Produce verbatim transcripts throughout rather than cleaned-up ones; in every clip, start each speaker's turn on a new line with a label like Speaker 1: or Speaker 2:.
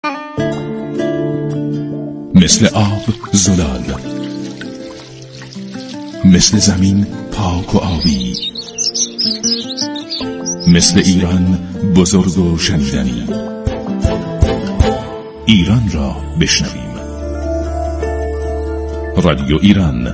Speaker 1: مثل آب زلال، مثل زمین پاک و آبی، مثل ایران بزرگ و شنیدنی. ایران را بشنویم. رادیو ایران.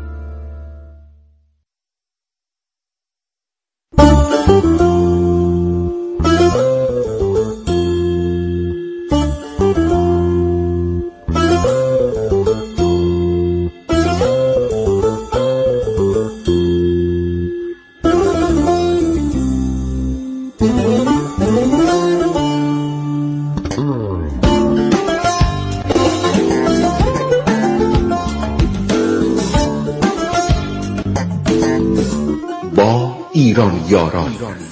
Speaker 2: ایران یاران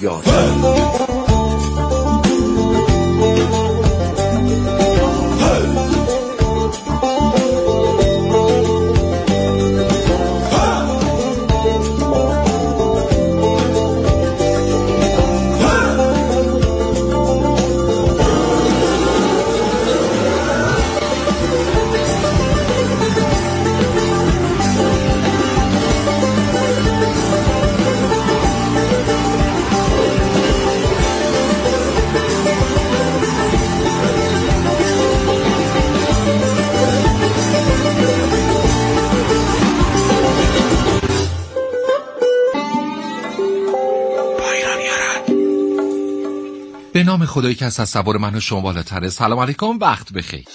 Speaker 3: به نام خدایی که از تصور من و شما بالاتره. سلام علیکم، وقت بخیر.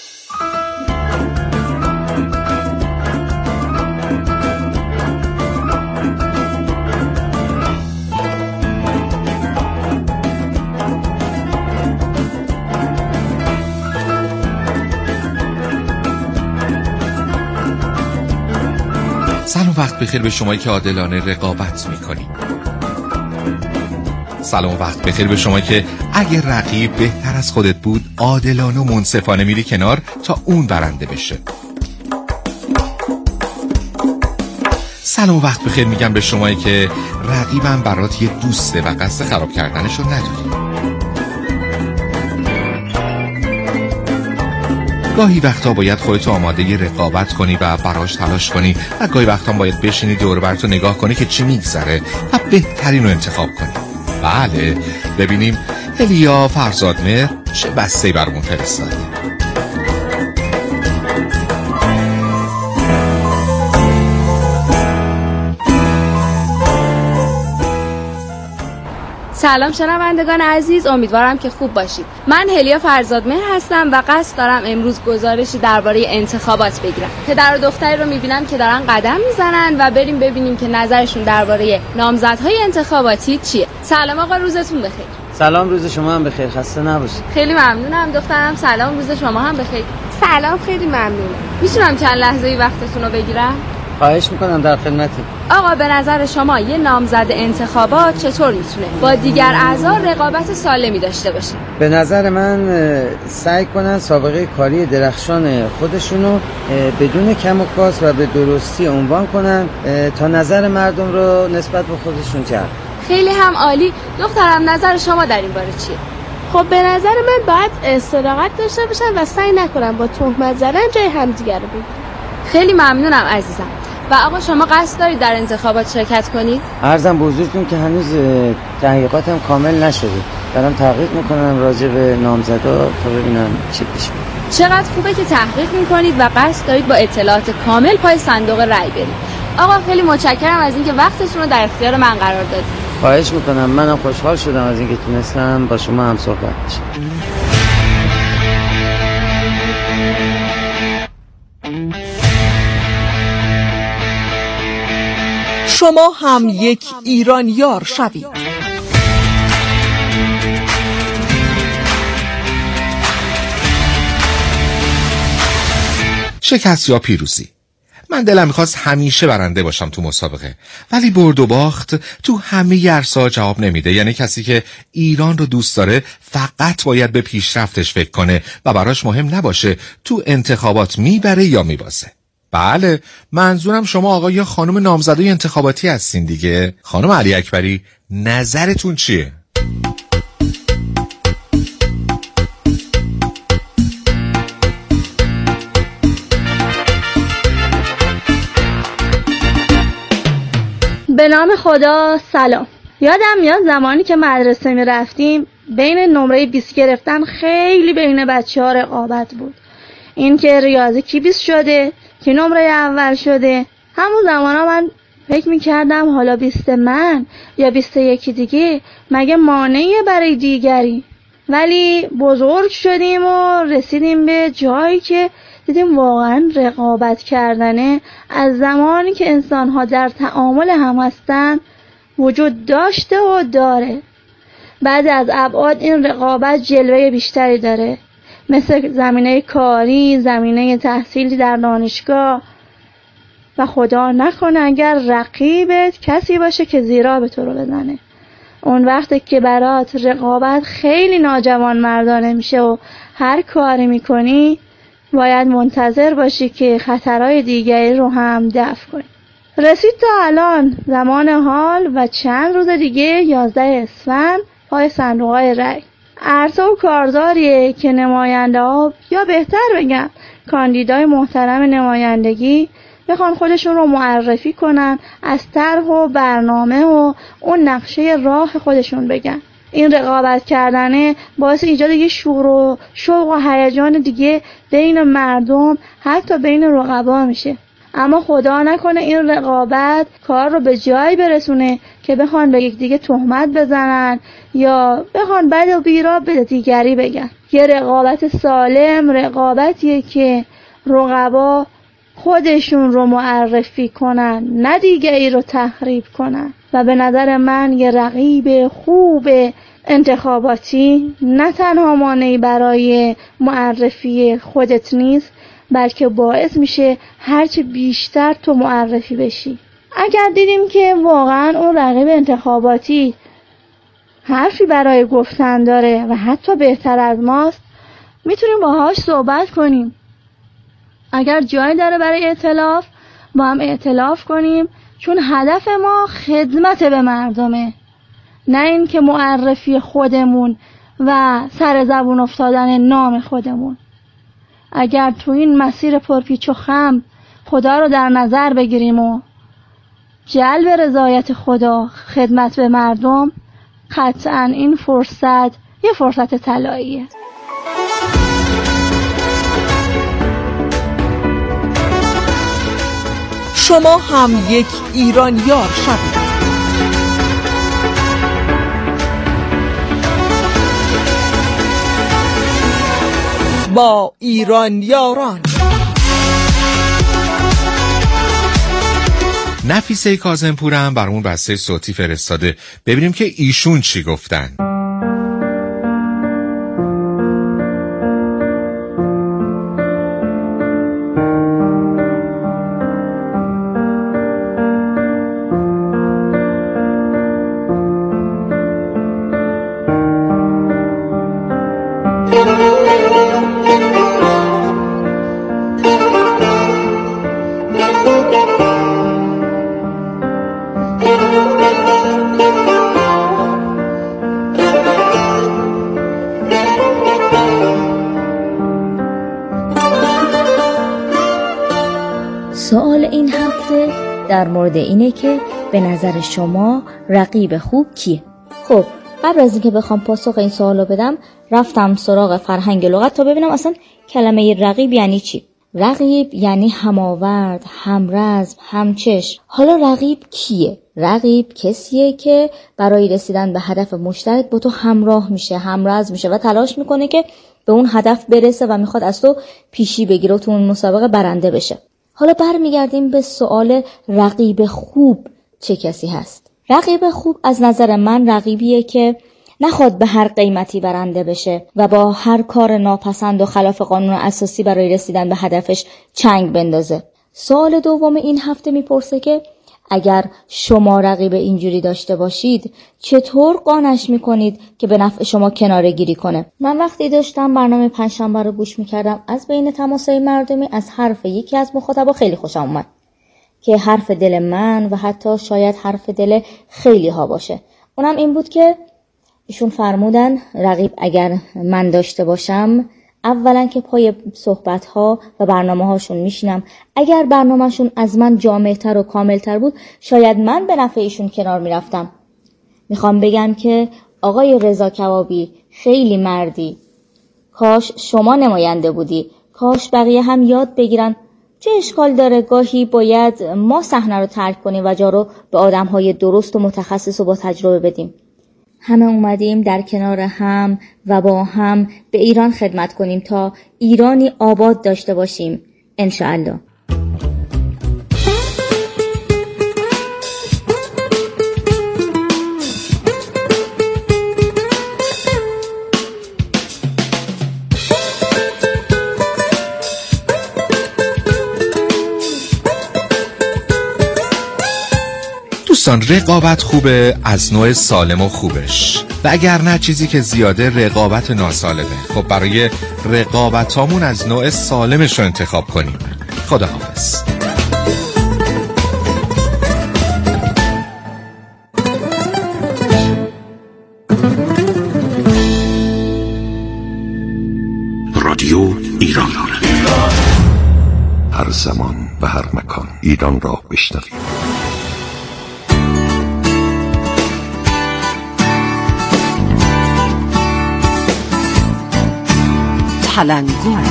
Speaker 3: سلام، وقت بخیر به شمایی که عادلانه رقابت میکنید. سلام، وقت بخیر به شما که اگه رقیب بهتر از خودت بود عادلانه و منصفانه میری کنار تا اون برنده بشه. سلام، وقت بخیر میگم به شمایی که رقیبم برات یه دوسته و قصد خراب کردنشو نداری. گاهی وقتا باید خودتو آماده ی رقابت کنی و براش تلاش کنی و گاهی وقتا باید بشینی دور و برتو نگاه کنی که چی میگذره و بهترین رو انتخاب کنی. بله، ببینیم الیا فرزادمهر چه بسته‌ای برامون فرستاده.
Speaker 4: سلام شنوندگان عزیز، امیدوارم که خوب باشید. من الیا فرزادمهر هستم و قصد دارم امروز گزارشی درباره انتخابات بگیرم. پدر و دختری رو میبینم که دارن قدم میزنن و بریم ببینیم که نظرشون درباره نامزدهای انتخاباتی چیه. سلام آقا، روزتون بخیر.
Speaker 5: سلام، روز شما هم بخیر، خسته نباشید.
Speaker 4: خیلی ممنونم دخترم. سلام، روز شما هم بخیر. سلام، خیلی ممنونم. میتونم چند لحظه‌ای وقتتون رو بگیرم؟
Speaker 5: خواهش میکنم، در خدمتم.
Speaker 4: آقا، به نظر شما یه نامزد انتخابات چطور میتونه با دیگر اعضا رقابت سالمی داشته باشه؟
Speaker 5: به نظر من سعی کنن سابقه کاری درخشان خودشونو بدون کم و کاست و به درستی عنوان کنن تا نظر مردم رو نسبت به خودشون جلب.
Speaker 4: خیلی هم عالی. دخترم، نظر شما در این باره چیه؟
Speaker 6: خب به نظر من باید صداقت داشته باشن و سعی نکنن با تهمت زدن جای همدیگه رو بگیرن.
Speaker 4: خیلی ممنونم عزیزم. و آقا، شما قصد دارید در انتخابات شرکت کنید؟
Speaker 5: عرضم به حضورتون که هنوز تحقیقاتم کامل نشده. دارم تحقیق میکنم راجع به نامزدا تا ببینم چی پیش میاد.
Speaker 4: چقدر خوبه که تحقیق میکنید و قصد دارید با اطلاعات کامل پای صندوق رای برید. آقا، خیلی متشکرم از اینکه وقتتون رو در اختیار من قرار دادید.
Speaker 5: خواهش میکنم، منم خوشحال شدم از اینکه تونستم با شما هم صحبت بشم.
Speaker 7: شما هم یک ایرانیار شوید.
Speaker 3: شکست یا پیروزی، من دلم میخواست همیشه برنده باشم تو مسابقه، ولی برد و باخت تو همه عرصه‌ها جواب نمیده. یعنی کسی که ایران رو دوست داره فقط باید به پیشرفتش فکر کنه و براش مهم نباشه تو انتخابات میبره یا میبازه. بله، منظورم شما آقا یا خانم نامزدای انتخاباتی هستین دیگه. خانم علی اکبری، نظرتون چیه؟
Speaker 2: به نام خدا. سلام. یادم میاد زمانی که مدرسه می رفتیم بین نمره بیست گرفتن خیلی بین بچه ها رقابت بود. این که ریاضی کی بیست شده، کی نمره اول شده. همون زمان ها من فکر می کردم حالا بیست من یا بیست یکی دیگه مگه مانعی برای دیگری. ولی بزرگ شدیم و رسیدیم به جایی که دیدیم واقعا رقابت کردنه از زمانی که انسان‌ها در تعامل هم هستن وجود داشته و داره. بعد از ابعاد این رقابت جلوه بیشتری داره، مثل زمینه کاری، زمینه تحصیلی در دانشگاه. و خدا نکنه اگر رقیبت کسی باشه که زیرا به تو رو بزنه. اون وقتی که برات رقابت خیلی ناجوان مردانه میشه و هر کاری میکنی باید منتظر باشی که خطرهای دیگری رو هم دفع کنی. رسید تا الان زمان حال و چند روز دیگه یازده اسفند پای صندوق‌های رای. عرصه و کارزاریه که نماینده ها یا بهتر بگم کاندیدای محترم نمایندگی بخوان خودشون رو معرفی کنن، از طرح و برنامه و اون نقشه راه خودشون بگن. این رقابت کردنه باعث ایجاد یه شور و شوق و هیجان دیگه بین مردم، حتی بین رقبا میشه. اما خدا نکنه این رقابت کار رو به جایی برسونه که بخوان به یک دیگه تهمت بزنن یا بخوان بد و بیرا به دیگری بگن. یه رقابت سالم رقابتیه که رقبا خودشون رو معرفی کنن، نه دیگری رو تخریب کنن. و به نظر من یه رقیب خوب انتخاباتی نه تنها مانعی برای معرفی خودت نیست، بلکه باعث میشه هرچه بیشتر تو معرفی بشی. اگر دیدیم که واقعا اون رقیب انتخاباتی حرفی برای گفتن داره و حتی بهتر از ماست، میتونیم باهاش صحبت کنیم. اگر جایی داره برای ائتلاف با هم ائتلاف کنیم، چون هدف ما خدمت به مردمه، نه این که معرفی خودمون و سر زبون افتادن نام خودمون. اگر تو این مسیر پرپیچ و خم خدا رو در نظر بگیریم و جلب رضایت خدا، خدمت به مردم، قطعاً این فرصت یه فرصت طلاییه.
Speaker 7: شما هم یک ایرانیار شوید. با ایرانیاران.
Speaker 3: نفیسه کاظمپور هم برامون بسته صوتی فرستاده، ببینیم که ایشون چی گفتن.
Speaker 8: سوال این هفته در مورد اینه که به نظر شما رقیب خوب کیه؟ خب قبل از اینکه بخوام پاسخ این سوالو بدم رفتم سراغ فرهنگ لغت تا ببینم اصلا کلمه رقیب یعنی چی. رقیب یعنی هماورد، همرزم، همچشم. حالا رقیب کیه؟ رقیب کسیه که برای رسیدن به هدف مشترک با تو همراه میشه، همرزم میشه و تلاش میکنه که به اون هدف برسه و میخواد از تو پیشی بگیره و تو اون مسابقه برنده بشه. حالا برمیگردیم به سوال رقیب خوب چه کسی هست؟ رقیب خوب از نظر من رقیبیه که نخواد به هر قیمتی برنده بشه و با هر کار ناپسند و خلاف قانون اساسی برای رسیدن به هدفش چنگ بندازه. سوال دوم این هفته میپرسه که اگر شما رقیب اینجوری داشته باشید چطور قانعش میکنید که به نفع شما کناره گیری کنه؟ من وقتی داشتم برنامه پنجشنبه رو گوش میکردم از بین تماسای مردمی از حرف یکی از مخاطبا خیلی خوشم اومد که حرف دل من و حتی شاید حرف دل خیلی ها باشه. اونم این بود که ایشون فرمودن رقیب اگر من داشته باشم اولا که پای صحبت ها و برنامه هاشون میشینم. اگر برنامهشون از من جامع‌تر و کاملتر بود شاید من به نفع ایشون کنار میرفتم. میخوام بگم که آقای رضا کبابی خیلی مردی. کاش شما نماینده بودی. کاش بقیه هم یاد بگیرن. چه اشکال داره گاهی باید ما صحنه رو ترک کنیم و جا رو به آدم‌های درست و متخصص و با تجربه بدیم. همه اومدیم در کنار هم و با هم به ایران خدمت کنیم تا ایرانی آباد داشته باشیم انشاءالله.
Speaker 3: دوستان، رقابت خوبه از نوع سالم و خوبش، و اگر نه چیزی که زیاده رقابت ناسالمه. خب برای رقابتامون از نوع سالمش رو انتخاب کنیم. خداحافظ.
Speaker 1: رادیو ایران،
Speaker 9: هر زمان و هر مکان ایران را بشنوید.
Speaker 7: تلنگور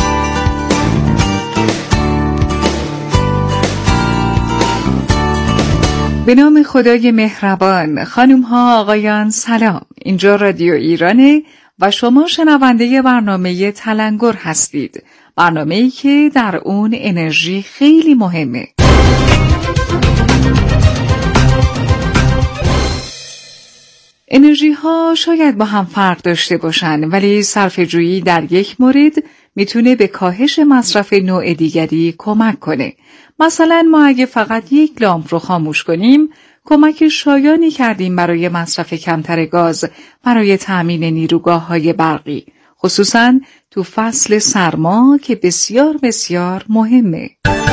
Speaker 7: به نام خدای مهربان. خانم ها آقایان سلام. اینجا رادیو ایرانه و شما شنونده برنامه تلنگور هستید. برنامه‌ای که در اون انرژی خیلی مهمه. انرژی ها شاید با هم فرق داشته باشن، ولی صرفه‌جویی در یک مورد میتونه به کاهش مصرف نوع دیگری کمک کنه. مثلا ما اگه فقط یک لامپ رو خاموش کنیم، کمک شایانی کردیم برای مصرف کمتر گاز برای تأمین نیروگاه‌های برقی، خصوصا تو فصل سرما که بسیار بسیار مهمه.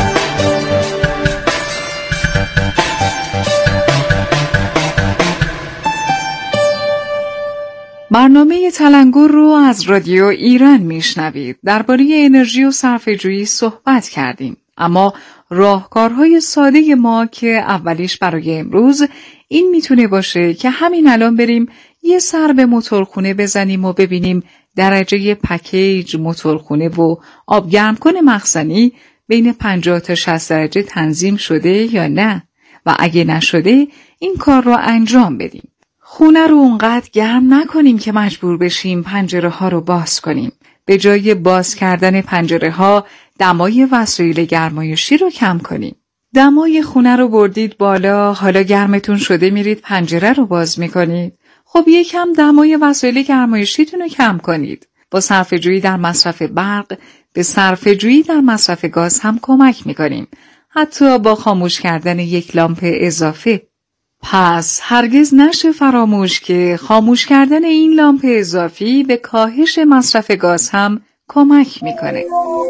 Speaker 7: برنامه تلنگور رو از رادیو ایران میشنوید. درباره انرژی و صرفه‌جویی صحبت کردیم، اما راهکارهای ساده ما که اولیش برای امروز این میتونه باشه که همین الان بریم یه سر به موتورخونه بزنیم و ببینیم درجه پکیج موتورخونه و آبگرمکن مخزنی بین پنجاه تا شصت درجه تنظیم شده یا نه، و اگه نشده این کار رو انجام بدیم. خونه رو اونقدر گرم نکنیم که مجبور بشیم پنجره ها رو باز کنیم. به جای باز کردن پنجره ها دمای وسایل گرمایشی رو کم کنیم. دمای خونه رو بردید بالا، حالا گرمتون شده میرید پنجره رو باز میکنید. خب یکم دمای وسایل گرمایشیتون رو کم کنید. با صرفه‌جویی در مصرف برق به صرفه‌جویی در مصرف گاز هم کمک میکنیم. حتی با خاموش کردن یک لامپ اضافه. پس هرگز نشه فراموش که خاموش کردن این لامپ اضافی به کاهش مصرف گاز هم کمک میکنه.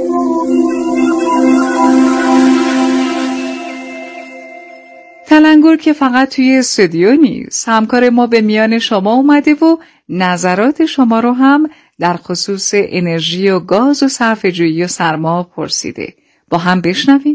Speaker 7: تلنگور که فقط توی استودیو نیست، همکار ما به میان شما اومده و نظرات شما رو هم در خصوص انرژی و گاز و صرفه‌جویی و سرما پرسیده. با هم بشنویم.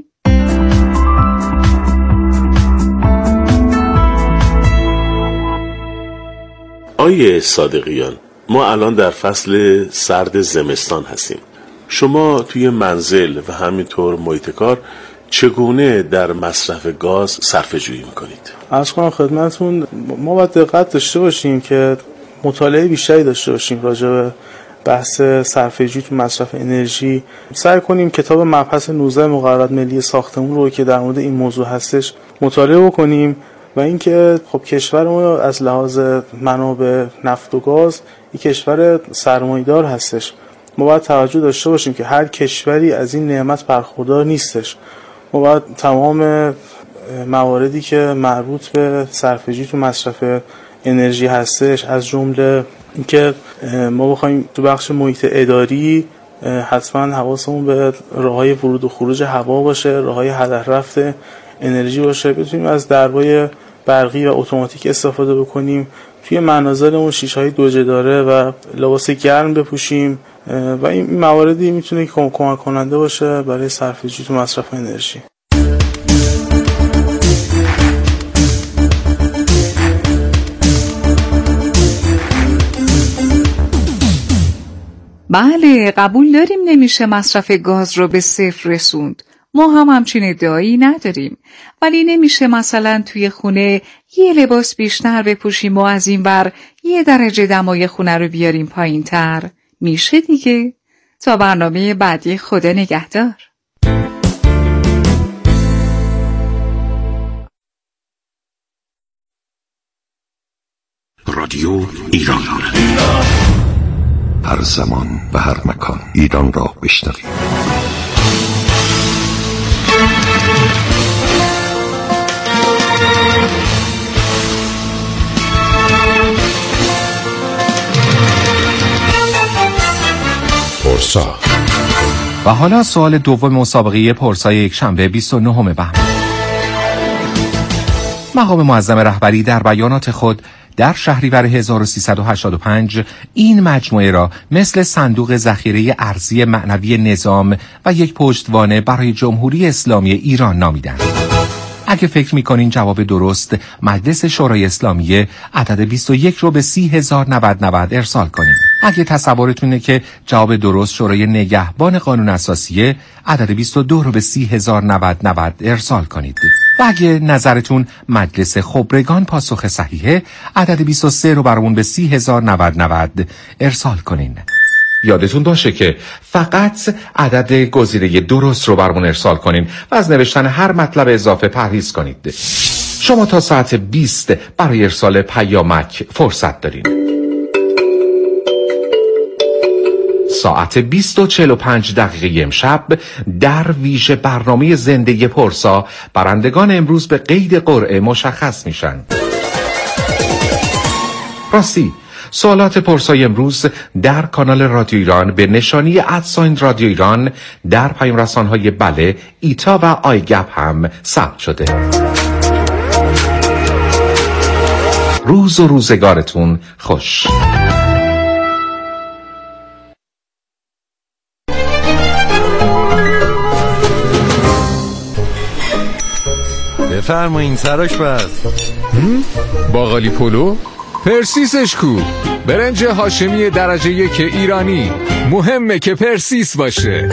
Speaker 10: آیه صادقیان، ما الان در فصل سرد زمستان هستیم. شما توی منزل و همینطور محیط کار چگونه در مصرف گاز صرفه‌جویی میکنید؟
Speaker 11: عرض کنم خدمتتون، ما باید دقت داشته باشیم که مطالعه بیشتری داشته باشیم راجع به بحث صرفه‌جویی تو مصرف انرژی. سعی کنیم کتاب مبحث نوزده مقررات ملی ساختمون رو که در مورد این موضوع هستش مطالعه بکنیم، و اینکه خب کشور ما از لحاظ منابع نفت و گاز یک کشور سرمایه‌دار هستش. ما باید توجه داشته باشیم که هر کشوری از این نعمت برخوردار نیستش. ما باید تمام مواردی که مربوط به صرفه‌جویی تو مصرف انرژی هستش، از جمله اینکه ما بخوایم تو بخش محیط اداری حتما حواسمون به راههای ورود و خروج هوا باشه، راههای هدر رفت انرژی باشه، بتونیم از دربای برقی و اتوماتیک استفاده بکنیم، توی منازلمون شیشه‌های دوجه داره و لباس گرم بپوشیم، و این مواردی میتونه کمک کننده باشه برای صرفه‌جویی تو مصرف انرژی.
Speaker 7: بله، قبول داریم نمیشه مصرف گاز رو به صفر رسوند. ما هم همچین ادعایی نداریم. ولی نمیشه مثلا توی خونه یه لباس بیشتر بپوشیم و از این ور یه درجه دمای خونه رو بیاریم پایین تر. میشه دیگه؟ تا برنامه بعدی، خدا نگهدار.
Speaker 1: رادیو ایران،
Speaker 9: هر زمان و هر مکان ایران را بشنوید.
Speaker 3: پرسا. و حالا سوال دوم مسابقه پرسای یک شنبه بیست و نهم بهمن. مقام معظم رهبری در بیانات خود در شهریور هزار و سیصد و هشتاد و پنج این مجموعه را مثل صندوق ذخیره ارزی معنوی نظام و یک پشتوانه برای جمهوری اسلامی ایران نامیدند. اگه فکر میکنین جواب درست مجلس شورای اسلامی عدد بیست و یک رو به سی هزار و نود و نود ارسال کنین. اگه تصورتونه که جواب درست شورای نگهبان قانون اساسیه عدد بیست و دو رو به سی هزار و نود و نود ارسال کنید. و اگه نظرتون مجلس خبرگان پاسخ صحیحه عدد بیست و سه رو برامون به سی هزار و نود و نود ارسال کنین. یادتون باشه که فقط عدد گزینه درست رو برامون ارسال کنین و از نوشتن هر مطلب اضافه پرهیز کنید. شما تا ساعت بیست برای ارسال پیامک فرصت دارین. ساعت بیست و چهل و پنج دقیقه امشب در ویژه برنامه زنده پرسا برندگان امروز به قید قرعه مشخص میشن. راستی سوالات پرسای امروز در کانال رادیو ایران به نشانی ادساین رادیو ایران در پیام رسانهای بله، ایتا و آیگپ هم ثبت شده. روز و روزگارتون خوش.
Speaker 12: بفرمایین سراش بس.
Speaker 13: باقالی پلو؟ پرسیسش کو؟ برنج هاشمی درجه یک ایرانی، مهمه که پرسیس باشه.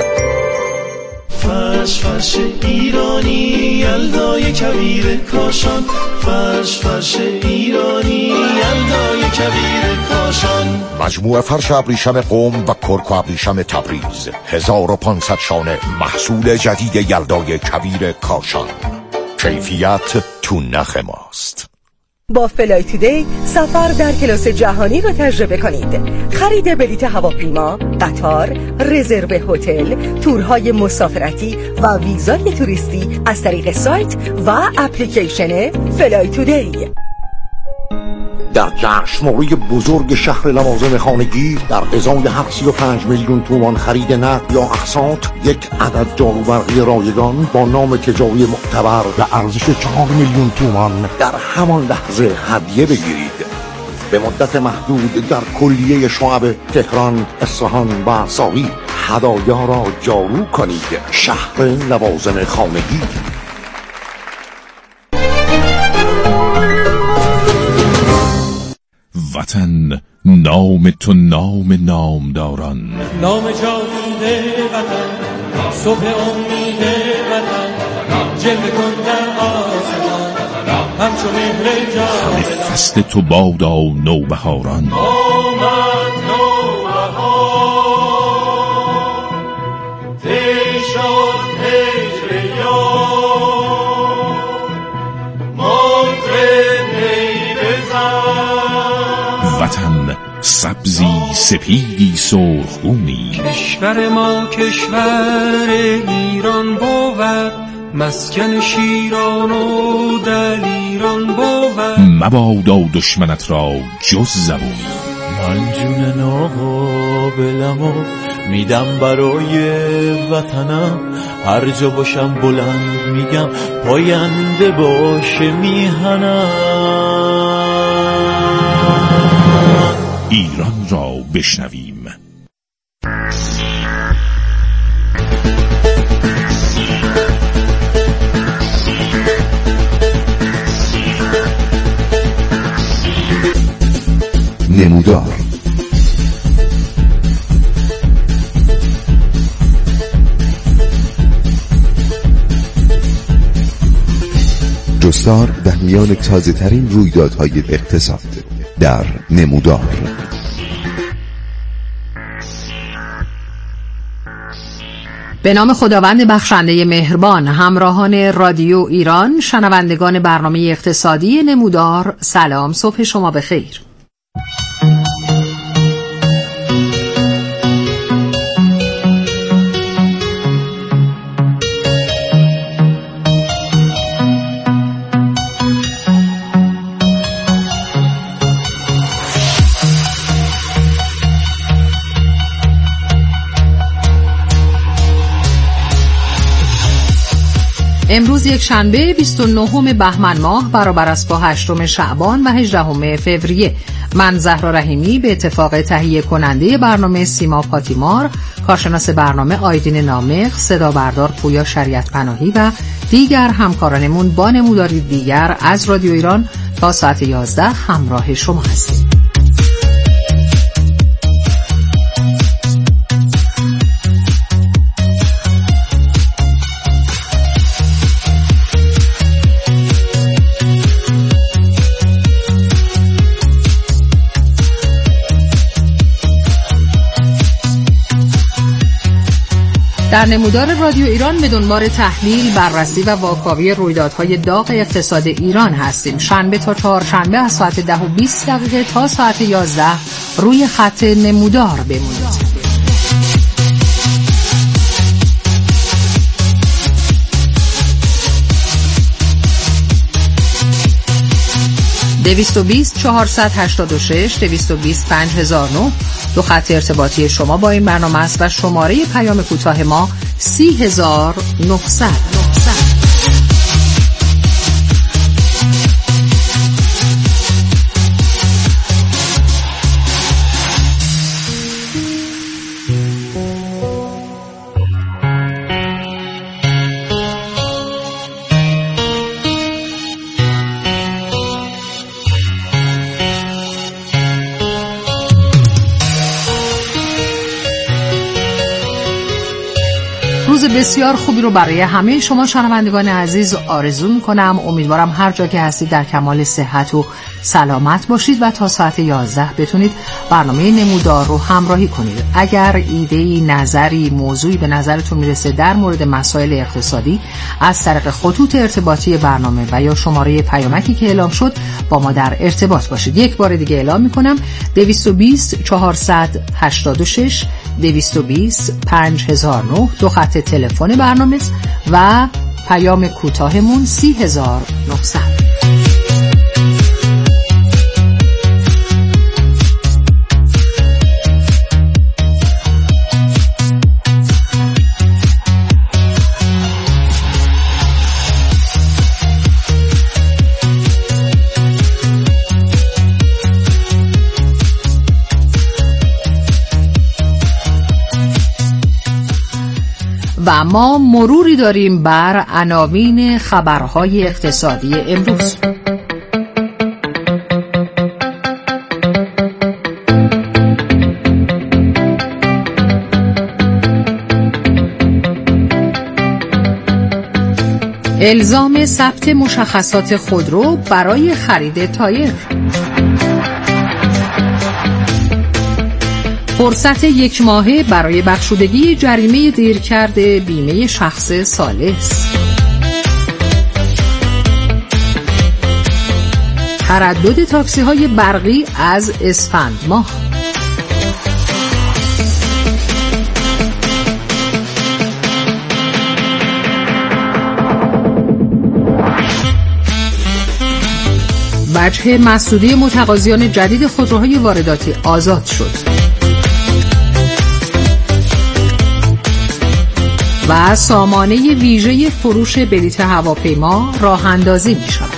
Speaker 14: فرش فرش ایرانی یلدای کبیر کاشان، فرش فرش ایرانی یلدای کبیر کاشان.
Speaker 15: مجموعه فرش ابریشم قم و کرک و ابریشم تبریز، هزار و پانصد شانه محصول جدید یلدای کبیر کاشان. کیفیت تو نخ ماست.
Speaker 16: با فلای تودی سفر در کلاس جهانی رو تجربه کنید. خرید بلیت هواپیما، قطار، رزرو هتل، تورهای مسافرتی و ویزای توریستی از طریق سایت و اپلیکیشن فلای تودی.
Speaker 15: در جشنواره بزرگ شهر لوازم خانگی در ازای هر سی و پنج میلیون تومان خرید نقد یا اقساط یک عدد جاروبرقی رایگان با نام تجاری معتبر و ارزش چهار میلیون تومان در همان لحظه هدیه بگیرید. به مدت محدود در کلیه شعب تهران، اصفهان و ساقی هدایا را جارو کنید. شهر لوازم خانگی.
Speaker 17: وطن نام تو نام نامداران،
Speaker 14: نام جاوید وطن، صبح امید وطن، جلوه کن در آسمان همچو مهر جاودان.
Speaker 17: فصل تو بادا نوبهاران،
Speaker 14: آمد نوبهار تی شد هجر یار، مطرب نی بزن.
Speaker 17: وطن سبزی سپیدی سرخگونی،
Speaker 14: کشور ما کشور ایران بود، مسکن شیران و دلیران بود.
Speaker 17: مبادا دشمنت را جز زبونی،
Speaker 18: من جون ناقابلم و میدم برای وطنم، هر جا باشم بلند میگم پاینده باشه میهنم.
Speaker 17: ایران را بشنویم.
Speaker 9: نمودار. جستار در میان تازه ترین رویدادهای اقتصاد در نمودار.
Speaker 12: به نام خداوند بخشنده مهربان. همراهان رادیو ایران، شنوندگان برنامه اقتصادی نمودار، سلام، صبح شما بخیر. امروز یک شنبه بیست و نهم بهمن ماه برابر است با هشتم شعبان و هجدهم فوریه. من زهرا رحیمی به اتفاق تهیه کننده برنامه سیما پاتیمار، کارشناس برنامه آیدین نامق، صدا بردار پویا شریعت پناهی و دیگر همکارانمون با نموداری دیگر از رادیو ایران تا ساعت یازده همراه شما هستیم. در نمودار رادیو ایران به دنبال تحلیل، بررسی و واکاوی رویدادهای داغ اقتصاد ایران هستیم. شنبه تا چهارشنبه از ساعت ده و بیست دقیقه تا ساعت یازده روی خط نمودار بمونید. دویست و بیست چهارصد هشتاد و شش دویست و بیست پنج هزار و نه دو خط ارتباطی شما با این برنامه است و شماره پیام کوتاه ما سی هزار و نهصد. روز بسیار خوبی رو برای همه شما شنوندگان عزیز آرزو میکنم. امیدوارم هر جا که هستید در کمال صحت و سلامت باشید و تا ساعت یازده بتونید برنامه نمودار رو همراهی کنید. اگر ایده‌ای، نظری، موضوعی به نظرتون میرسه در مورد مسائل اقتصادی، از طریق خطوط ارتباطی برنامه و یا شماره پیامکی که اعلام شد با ما در ارتباط باشید. یک بار دیگه اعلام میکنم: دویست و بیست چهارصد هشتاد و شش دویست و بیست پنج هزار و نه دو خط تلفن برنامه و پیام کوتاهمون سی هزار و نهصد. و ما مروری داریم بر عناوین خبرهای اقتصادی امروز. الزام ثبت مشخصات خودرو برای خرید تایر. فرصت یک ماهه برای بخشودگی جریمه دیرکرد بیمه شخص ثالث. تردد تاکسی های برقی از اسفند ماه. وجه مسدودی متقاضیان جدید خودروهای وارداتی آزاد شد. و سامانه ویژه فروش بلیط هواپیما راه اندازی می شود.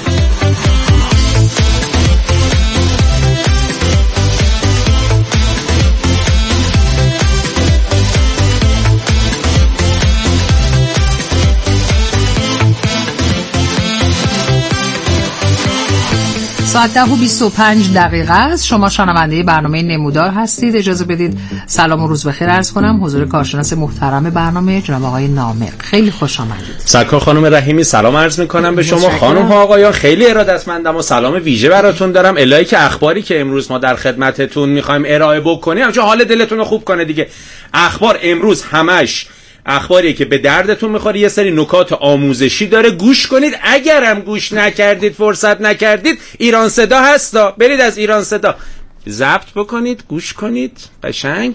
Speaker 12: ساعت ده و بیست و پنج دقیقه است. شما شنونده برنامه نمودار هستید. اجازه بدید سلام و روز بخیر عرض کنم حضور کارشناس محترم برنامه جناب آقای نامق. خیلی خوش آمدید.
Speaker 19: سرکار خانم رحیمی سلام عرض میکنم به شما. خانم ها آقایان خیلی ارادتمندم و سلام ویژه براتون دارم. الهی که اخباری که امروز ما در خدمتتون میخوایم ارائه بکنیم همچون حال دلتون رو خوب کنه دیگه. اخبار امروز همش اخباریه که به دردتون میخوره، یه سری نکات آموزشی داره، گوش کنید. اگرم گوش نکردید، فرصت نکردید، ایران صدا هستا، برید از ایران صدا ضبط بکنید، گوش کنید. قشنگ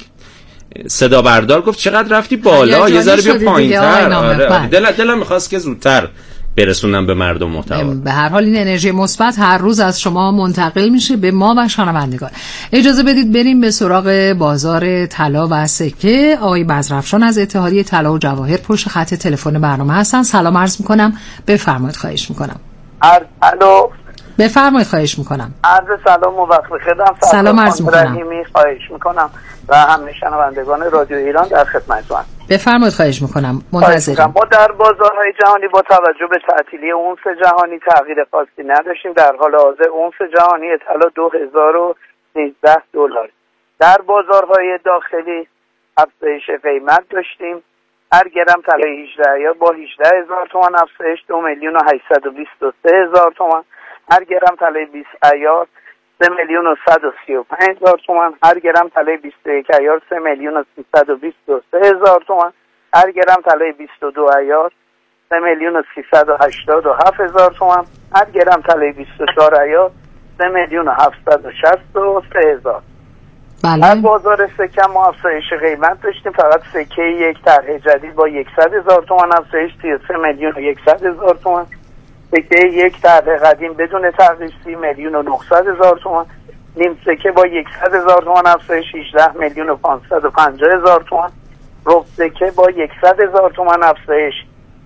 Speaker 19: صدا بردار گفت چقدر رفتی بالا، یه ذره بیا پایین‌تر. آره دل دلم میخواست که زودتر برسونم به مردم محتوا.
Speaker 12: به هر حال این انرژی مثبت هر روز از شما منتقل میشه به ما و شنوندگان. اجازه بدید بریم به سراغ بازار طلا و سکه. آقای بزرافشان از اتحادیه طلا و جواهر پشت خط تلفن برنامه هستن. سلام عرض میکنم، بفرمایید. خواهش میکنم.
Speaker 20: عرض الو
Speaker 12: بفرمایید. خواهش میکنم.
Speaker 20: عرض سلام و وقت بخیر.
Speaker 12: سلام عرض میکنم.
Speaker 20: خواهش میکنم و همه شنوندگان رادیو ایران در خدمتتون.
Speaker 12: بفرمایید. خواهش میکنم. منتظرم.
Speaker 20: ما در بازارهای جهانی با توجه به تعطیلی اونس جهانی تغییر خاصی نداشتیم. در حال حاضر اونس جهانی طلا دو هزار و سیزده دلار. در بازارهای داخلی افزایش قیمت داشتیم. هر گرم طلای هجده ایار با هجده هزار تومان افزایش دو میلیون و هشتصد و بیست و سه هزار تومان. هر گرم طلای بیست ایار سه میلیون و صد و سی و پنج هزار تومان. هر گرم طلای بیست و یک ایار سه میلیون و سیصد و بیست و سه هزار تومان. هر گرم طلای بیست و دو ایار سه میلیون و سیصد و هشتاد و هفت هزار تومان. هر گرم طلای بیست و چهار ایار سه میلیون و هفتصد و شصت و سه هزار.
Speaker 12: بله.
Speaker 20: در بازار سکه ما افزایش قیمت داشتیم. فقط سکه یک طرح جدید با صد هزار تومان افزایش سی و سه میلیون و صد هزار تومان. سکه یک طرح قدیم بدون تغییر سی میلیون و نهصد هزار تومان. نیم سکه با صد هزار تومان افزایش هجده میلیون و پانصد و پنجاه هزار تومان. ربع سکه با صد هزار تومان افزایش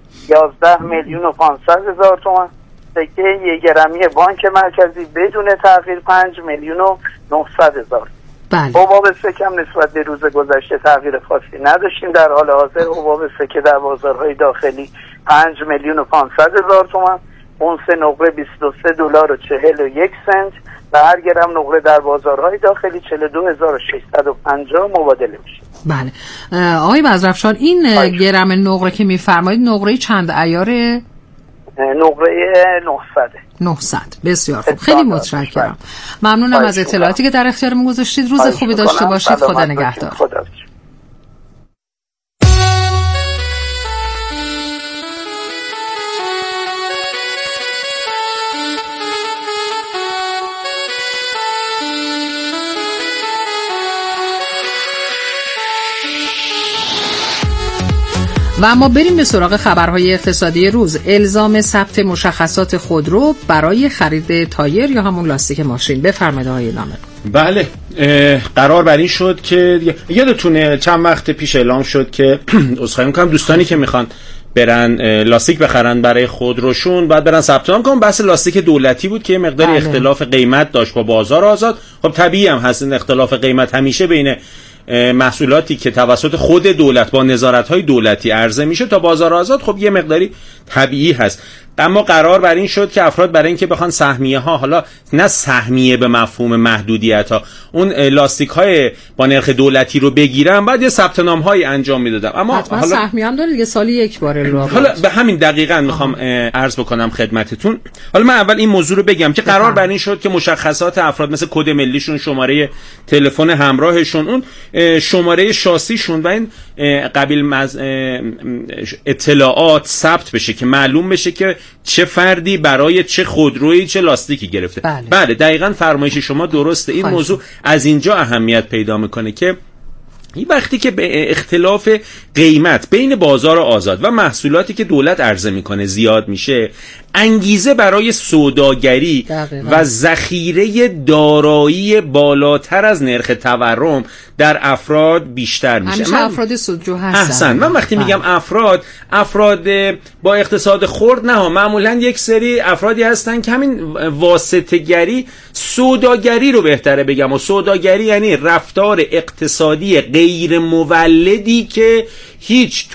Speaker 20: یازده میلیون و پانصد هزار تومان. سکه یک گرمی بانک مرکزی بدون تغییر پنج میلیون و نهصد هزار.
Speaker 12: بله.
Speaker 20: حباب سکه هم نسبت به روز گذشته تغییر خاصی نداشتیم. در حال حاضر حباب سکه در بازارهای داخلی پنج میلیون و پانصد هزار تومان. اونس نقره بیست و سه دلار و چهل و یک سنت و هر گرم نقره در بازارهای داخلی چهل و دو هزار و ششصد و پنجاه مبادله میشه.
Speaker 12: بله. آقای بزرافشان این آی. گرم نقره که میفرمایید نقره چند عیاره؟
Speaker 20: نقره نهصد.
Speaker 12: نهصد. بسیار خوب. خیلی متشکرم. ممنونم از اطلاعاتی که در اختیارم گذاشتید. روز خوبی داشته باشید. خدا نگهدار.
Speaker 20: خدا
Speaker 12: و اما بریم به سراغ خبرهای اقتصادی روز. الزام ثبت مشخصات خودرو برای خرید تایر یا همون لاستیک ماشین. بفرمایید آقای نامه.
Speaker 19: بله قرار بر این شد که یادتونه چند وقت پیش اعلام شد که عذرخواهی می‌کنم دوستانی که میخوان برن لاستیک بخرن برای خودروشون باید برن ثبت نام کنن. بحث لاستیک دولتی بود که یه مقداری بله. اختلاف قیمت داشت با بازار آزاد. خب طبیعی هم هست این اختلاف قیمت همیشه بین محصولاتی که توسط خود دولت با نظارت‌های دولتی عرضه میشه تا بازار آزاد خب یه مقداری طبیعی هست. اما قرار بر این شد که افراد برای اینکه بخوان سهمیه ها، حالا نه سهمیه به مفهوم محدودیت ها، اون لاستیک های با نرخ دولتی رو بگیرن بعد یه ثبت نام هایی انجام میدادم. اما
Speaker 12: حتما حالا سهمیه هم داره دیگه، سالی یک بار الو.
Speaker 19: حالا به همین دقیقاً میخوام عرض بکنم خدمتتون. حالا من اول این موضوع رو بگم که قرار بر این شد که مشخصات افراد مثل کد ملیشون، شماره تلفن همراهشون، اون شماره شاسیشون و این قبیل مز... اطلاعات ثبت بشه که معلوم بشه که چه فردی برای چه خودرویی چه لاستیکی گرفته.
Speaker 12: بله,
Speaker 19: بله دقیقاً فرمایش شما درسته. این
Speaker 12: خواهش.
Speaker 19: موضوع از اینجا اهمیت پیدا میکنه که این وقتی که به اختلاف قیمت بین بازار آزاد و محصولاتی که دولت عرضه میکنه زیاد میشه، انگیزه برای سوداگری و ذخیره دارایی بالاتر از نرخ تورم در افراد بیشتر میشه.
Speaker 12: همیشه افراد سودجو هستن.
Speaker 19: احسن. من وقتی
Speaker 12: بله.
Speaker 19: میگم افراد افراد با اقتصاد خرد نه، معمولا یک سری افرادی هستن که همین واسطه‌گری، سوداگری رو بهتره بگم، و سوداگری یعنی رفتار اقتصادی غیر مولدی که هیچ